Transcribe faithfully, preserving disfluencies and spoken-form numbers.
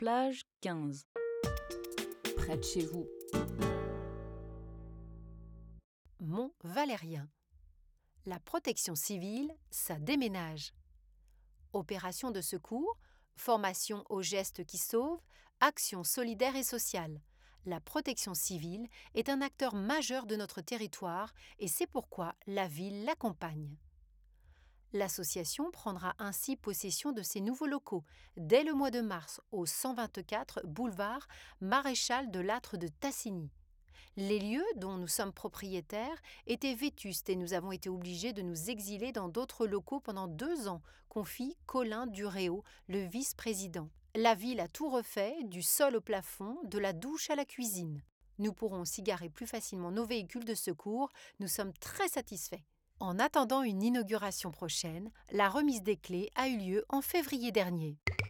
Plage quinze. Près de chez vous. Mont Valérien. La protection civile, ça déménage. Opération de secours, formation aux gestes qui sauvent, action solidaire et sociale. La protection civile est un acteur majeur de notre territoire et c'est pourquoi la ville l'accompagne. L'association prendra ainsi possession de ses nouveaux locaux dès le mois de mars au cent vingt-quatre boulevard Maréchal de Lattre de Tassigny. Les lieux dont nous sommes propriétaires étaient vétustes et nous avons été obligés de nous exiler dans d'autres locaux pendant deux ans, confie Colin Duréau, le vice-président. La ville a tout refait, du sol au plafond, de la douche à la cuisine. Nous pourrons aussi garer plus facilement nos véhicules de secours, nous sommes très satisfaits. En attendant une inauguration prochaine, la remise des clés a eu lieu en février dernier.